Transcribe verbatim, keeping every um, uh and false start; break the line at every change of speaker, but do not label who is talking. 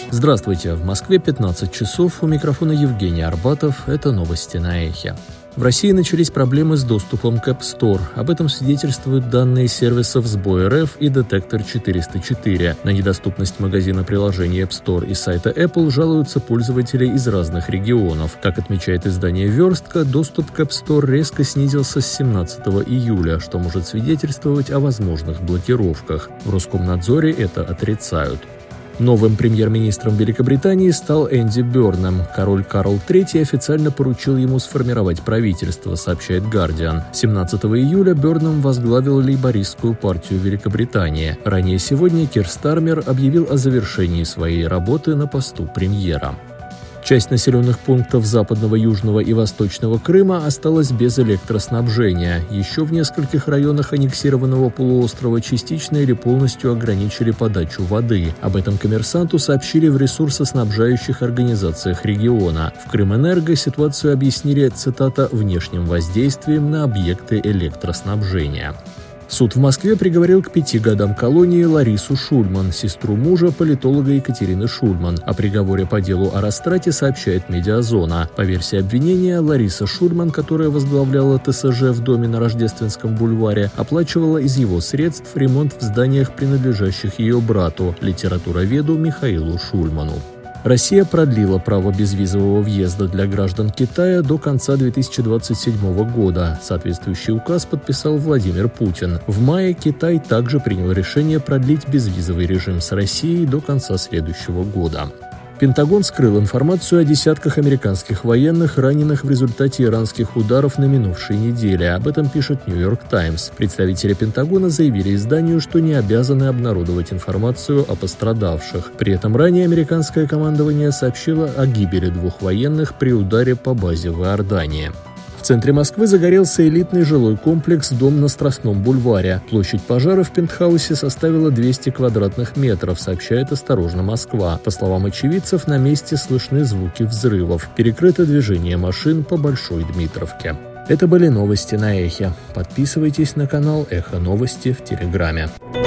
Здравствуйте, в Москве пятнадцать часов, у микрофона Евгений Арбатов, это новости на Эхе. В России начались проблемы с доступом к App Store. Об этом свидетельствуют данные сервисов СБО.РФ и Детектор четыреста четыре. На недоступность магазина приложений App Store и сайта Apple жалуются пользователи из разных регионов. Как отмечает издание «Верстка», доступ к App Store резко снизился с семнадцатого июля, что может свидетельствовать о возможных блокировках. В Роскомнадзоре это отрицают. Новым премьер-министром Великобритании стал Энди Бёрнэм. Король Карл третий официально поручил ему сформировать правительство, сообщает «Гардиан». семнадцатого июля Бёрнэм возглавил лейбористскую партию Великобритании. Ранее сегодня Кир Стармер объявил о завершении своей работы на посту премьера. Часть населенных пунктов Западного, Южного и Восточного Крыма осталась без электроснабжения. Еще в нескольких районах аннексированного полуострова частично или полностью ограничили подачу воды. Об этом «Коммерсанту» сообщили в ресурсоснабжающих организациях региона. В Крымэнерго ситуацию объяснили, цитата, «внешним воздействием на объекты электроснабжения». Суд в Москве приговорил к пяти годам колонии Ларису Шульман, сестру мужа политолога Екатерины Шульман. О приговоре по делу о растрате сообщает «Медиазона». По версии обвинения, Лариса Шульман, которая возглавляла ТСЖ в доме на Рождественском бульваре, оплачивала из его средств ремонт в зданиях, принадлежащих ее брату, литературоведу Михаилу Шульману. Россия продлила право безвизового въезда для граждан Китая до конца две тысячи двадцать седьмого года. Соответствующий указ подписал Владимир Путин. В мае Китай также принял решение продлить безвизовый режим с Россией до конца следующего года. Пентагон скрыл информацию о десятках американских военных, раненых в результате иранских ударов на минувшей неделе. Об этом пишет «Нью-Йорк Таймс». Представители Пентагона заявили изданию, что не обязаны обнародовать информацию о пострадавших. При этом ранее американское командование сообщило о гибели двух военных при ударе по базе в Иордании. В центре Москвы загорелся элитный жилой комплекс «Дом на Страстном бульваре». Площадь пожара в пентхаусе составила двести квадратных метров, сообщает «Осторожно, Москва». По словам очевидцев, на месте слышны звуки взрывов. Перекрыто движение машин по Большой Дмитровке. Это были новости на Эхе. Подписывайтесь на канал Эхо Новости в Телеграме.